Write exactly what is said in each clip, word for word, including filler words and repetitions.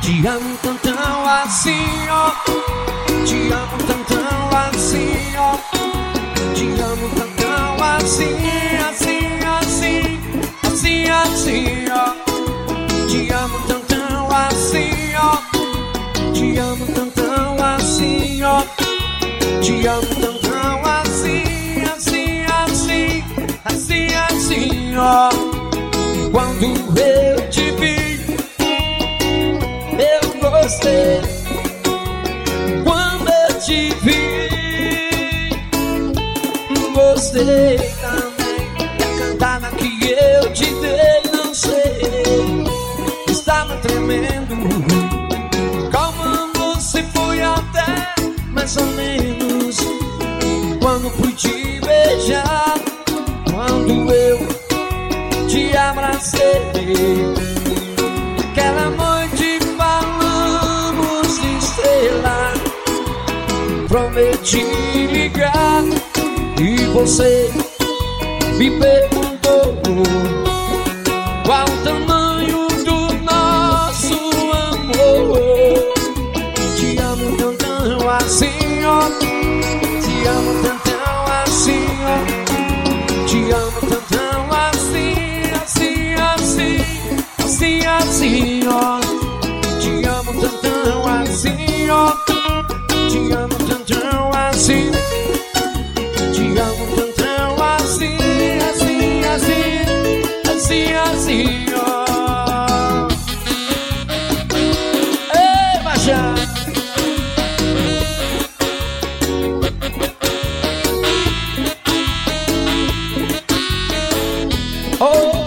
Te amo tantão assim, ó. Te amo tantão assim, ó. Te amo tantão assim, assim, assim, assim, assim, ó. Te amo tantão assim, ó. Te amo tantão assim, ó. Te amo tantão assim, assim, assim, assim, assim, ó. Quando eu te vi, eu gostei. Quando eu te vi, gostei também. E a cantada que eu te dei, não sei, estava tremendo. Como você foi até mais ou menos. Quando fui te beijar, quando eu te abracei, aquela noite falamos de estrela. Prometi ligar e você me perguntou qual o tamanho do nosso amor. Te amo tantão assim, ó. Te amo tantão assim, ó. Te amo tantão assim, assim, assim, assim, assim, ó. Te amo tantão assim, ó. Te amo tantão assim. Te amo tantão assim, assim, assim, assim, assim, ó. Ei, Machá! Oh!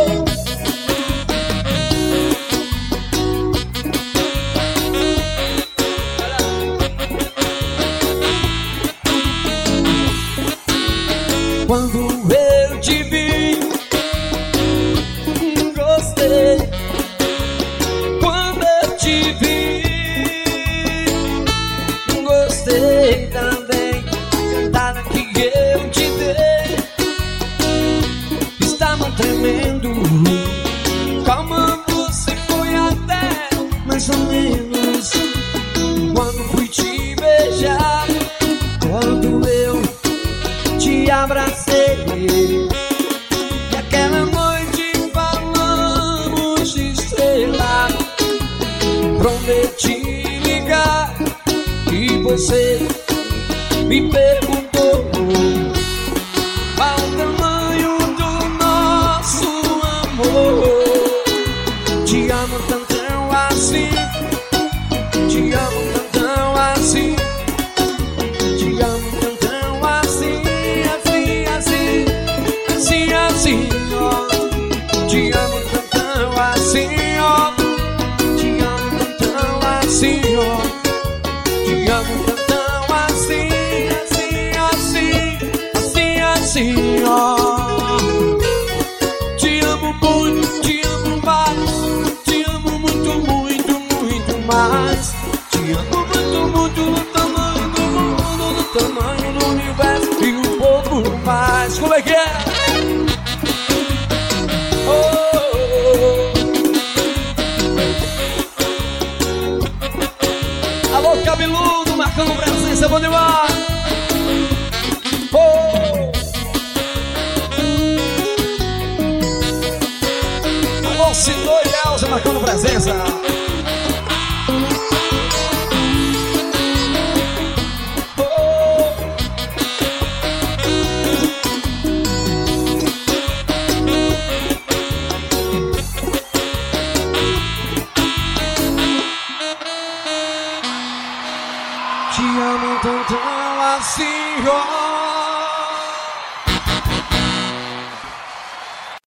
Quando eu te vi, gostei. Quando eu te vi, gostei também. A cantada que eu te dei estava tremendo. Como você foi até mais ou menos. Quando fui te beijar, quando eu te abracei, e aquela noite falamos de estrela. Prometi ligar e você me perguntou qual o tamanho do nosso amor. Te amo tantão assim. Te amo tantão assim. Te amo tantão assim, assim, assim, assim, assim, ó. Te amo tantão assim, ó. Te amo tantão assim, ó. Te amo tantão assim, assim, assim, assim, assim, ó. Te amo muito, te amo mais. Te amo muito, muito, muito mais. Te amo muito, muito, no tamanho do mundo, no tamanho do universo e um pouco mais. Como é que é? Oh, oh. Alô, cabeludo, marcando presença, bom demais. Oh. Alô, Sidô e Elza, marcando presença. Te amo tantão assim, ó.